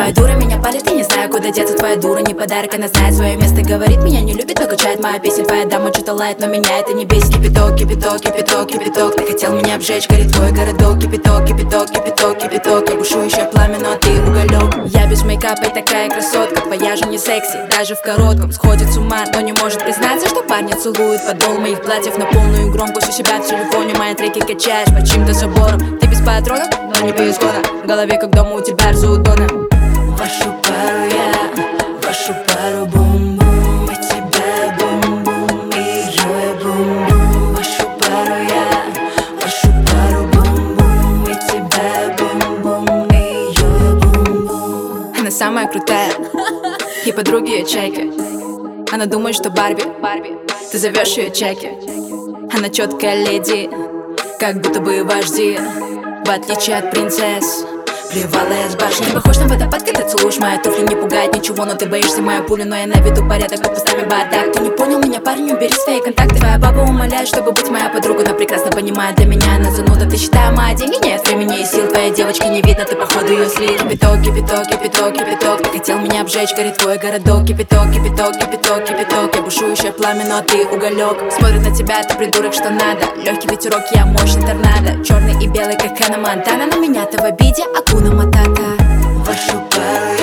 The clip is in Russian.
Твоя дура меня палит, и не знаю, куда деться. Твоя дура не подарок, она знает свое место. Говорит, меня не любит, выключает моя песня. Твоя дама что-то лает, но меня это не бесит. Кипяток, кипяток, кипяток, кипяток. Ты хотел меня обжечь, горит твой городок. Кипяток, кипяток, кипяток, кипяток. Я бушующее пламя, но ты уголек. Я без мейкапа и такая красотка. Твоя же не секси, даже в коротком. Сходит с ума, но не может признаться, что парня целует подол моих платьев на полную громкость у себя в телефоне. Мои треки качаешь по чьим-то соборам. Ты без патронов, но не без года. В голове, как дома у тебя Рзудона. Вашу пару я, вашу пару бум-бум. И тебя бум-бум, и ее бум-бум. Вашу пару я, вашу пару бум-бум. И тебя бум-бум, и ее бум-бум. Она самая крутая, и подруги ее чайки. Она думает, что Барби, ты зовешь ее чеки. Она четкая леди, как будто бы вожди. В отличие от принцесс, плевала я с башни. Ты похож на водопад, когда целуешь мои туфли. Не пугает ничего, но ты боишься мою пулю. Но я наведу порядок, под постами бардак. Ты не понял меня, парень, убери свои контакты. Твоя баба умоляет, чтобы быть моя подруга, но прекрасно понимает, для меня она зануда. Ты считаешь мои деньги, нет времени и сил. Твоей девочки не видно, ты походу ее слил. Кипяток, кипяток, кипяток, кипяток. Ты хотел меня обжечь, горит твой городок. Кипяток, кипяток, кипяток, кипяток. Я бушующее пламя, но ты уголек. Смотрит на тебя, ты придурок, что надо. Легкий ветерок, я мощный торнадо. Черный и белый, как Ханна Монтана. На меня ты в обиде, Акуна Матата. Вашу пару